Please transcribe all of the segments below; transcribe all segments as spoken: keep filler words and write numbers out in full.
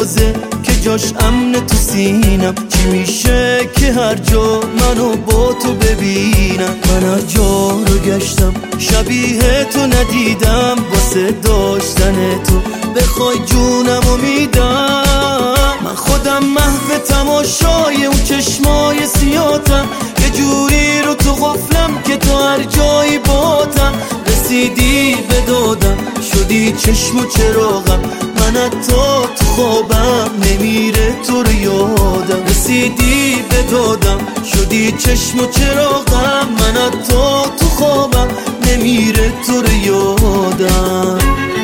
تازه که جاش امن تو سینم. چی میشه که هر جا منو با تو ببینم؟ من هر جا رو گشتم شبیه تو ندیدم، واسه داشتن تو بخوای جونمو میدم. من خودم محو تماشای اون چشمای سیاتم، یه جوری رو تو غفلم که تو هر جایی باتم. رسیدی به دادم شدی چشم و چراغم، من حتی تو خوابم نمیره تو رو یادم. رسیدی به دادم شدی چشم و چراغم، من حتی تو خوابم نمیره تو رو یادم.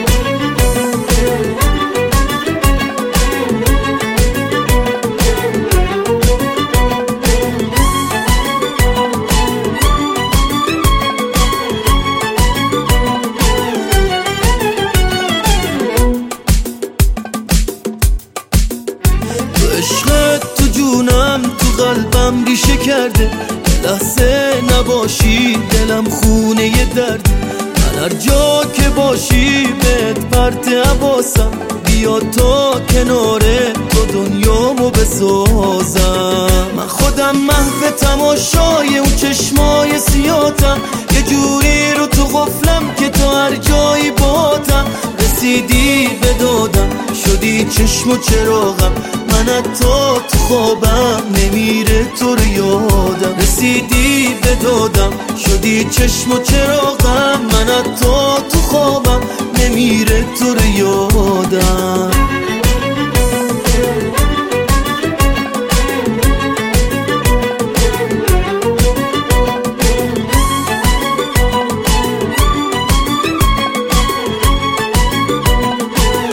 عشقت تو جونم تو قلبم ریشه کرده، لحظه نباشی دلم خونه ی درده. من هر جا که باشی بهت پرت حواسم، بیا تا کناره تو دنیامو بسازم. من خودم محو تماشای اون چشمای سیاتم، یه جوری رو تو غفلم که تو هر جایی باتم. رسیدی به دادم شدی چشم و چراغم، من حتی تو خوابم نمیره تو رو یادم. رسیدی به دادم شدی چشم و چراغم، من حتی تو خوابم نمیره تو رو یادم.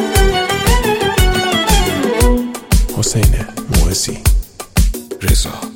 حسین موعظی رضا